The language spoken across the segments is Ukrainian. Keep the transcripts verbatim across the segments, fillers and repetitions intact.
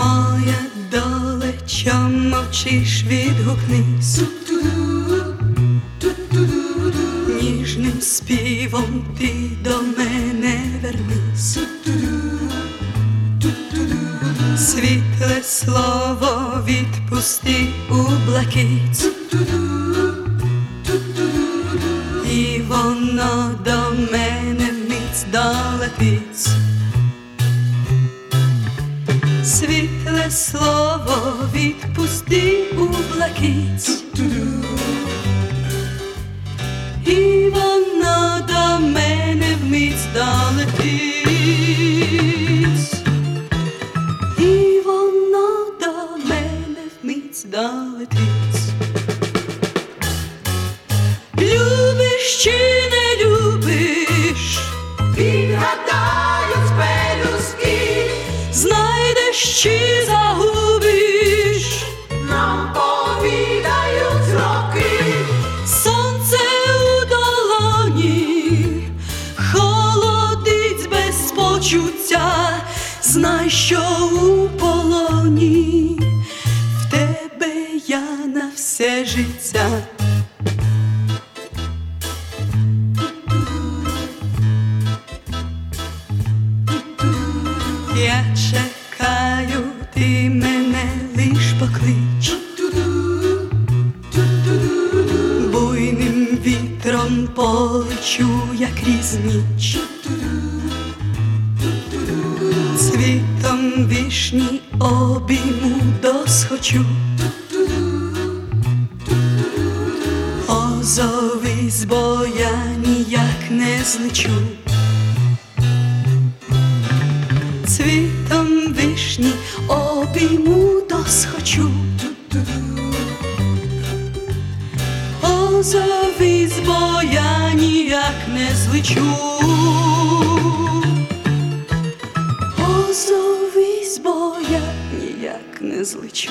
Моя долечо, мовчиш, відгукнись, ніжним співом ти до мене вернись. Світле слово відпусти у блакить, і воно до мене вмить долетить. Світле слово відпусти у блакить, і воно до мене вмить долетить. І воно до мене вмить долетить. Любиш чи не любиш, відгадають пелюстки, знайдеш чи загубиш, нам повідають роки. Сонце у долоні холодить без почуття. Знай, що у полоні в тебе я на все життя. Я чекаю, ти мене лиш поклич, буйним вітром полечу я крізь ніч. Цвітом вишні обійму досхочу, озовись, бо я ніяк не злечу. Цвітом вишні обійму досхочу, озовись, бо я ніяк не злечу. Озовись, бо я ніяк не злечу.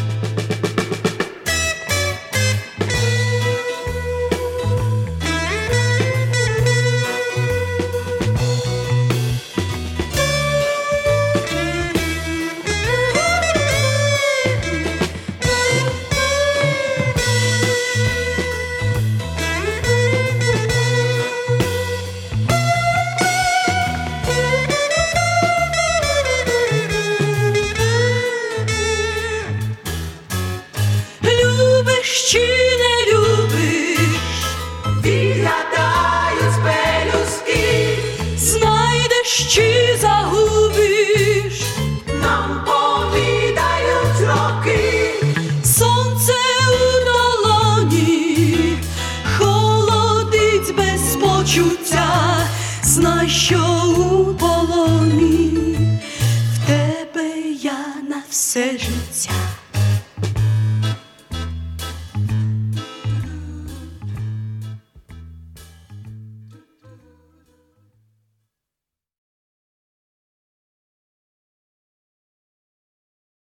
Чи не любиш, відгадають пелюстки, знайдеш чи загубиш, нам повідають роки. сонце у долоні холодить без почуття. Знай, що у полоні в тебе я на все життя.